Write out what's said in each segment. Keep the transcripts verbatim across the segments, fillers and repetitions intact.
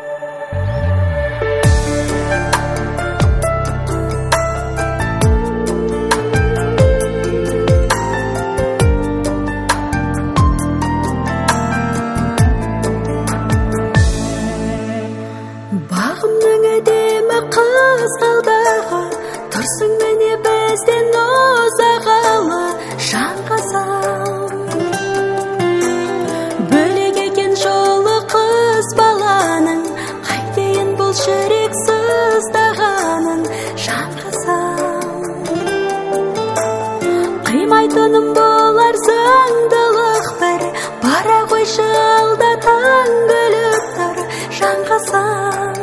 Бағымның әдемі қызғалдағы, тұрсың міне бізден ұзағалы жаңғасам. Бөлек екен жолы қыз баланың, қайтейін бұл жүрек сыздағанын жаңғасам. Қимайтыным болар заңдылық бір, бара қойшы алда таң күліп тұр жаңғасам.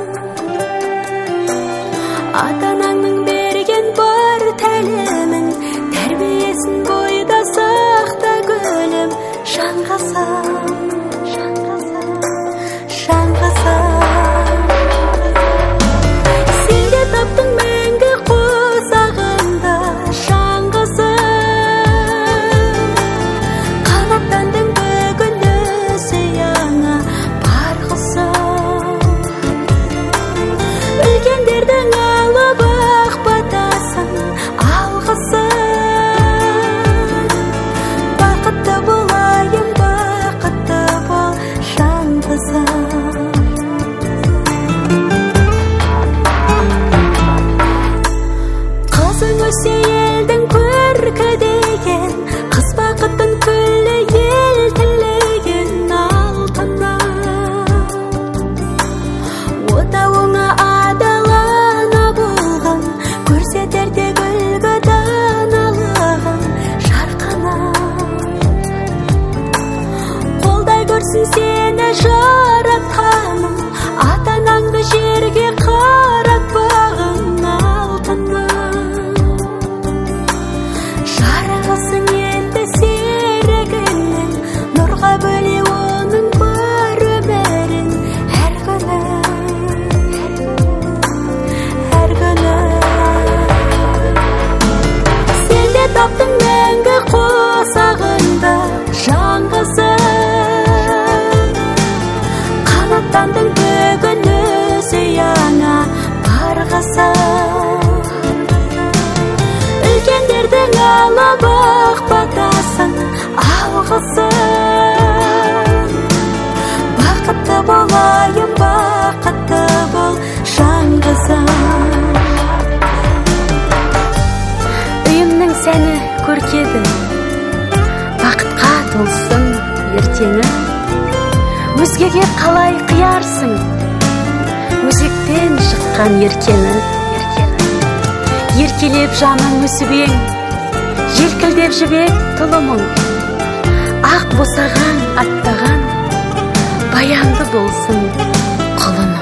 Ата-анаңның берген бар тәлімін, тәрбиесін бойда сақта гүлім жаңғасам, жаңғасам, жаңғасам. Сен де таптың мәңгі қосағында жаңғасам. Қанаттандың бүгін өзі яңа барғысам. Үлкендердің алып ақ батасын алғысын. Бақытты болайын, бақытты бол жаңғасам. Қызың өсе елдің көркі деген, қыз бақыттың күллі ел тілеген алтыннан. Отауыңа адалана болған, көрсетер тек үлгі даналығын жарқанан. Қолдай көрсін сені жаратқаным, ата-анаңды жерге қаратпағын алтыннан. Жарығысың енді серігіңнің, нұрға бөле оның бар өмірін әр күні, әр күні. Сен де таптың мәңгі қосағында жаңғасам. Қанаттандың бүгін өзі яңа барғасам. Үлкендердің алып ақ батасын алғысын. Бақытты болайын, бақытты бол жаңғасам. Үйімнің сәні көркеді, бақытқа толсын ертеңі. Өзгеге қалай қиярсың, өзектен шыққан еркені. Еркелеп жаның өсіп ең, желкілдеп жібек тұлымың. Ақ босаған аттаған, баянды болсын құлыны.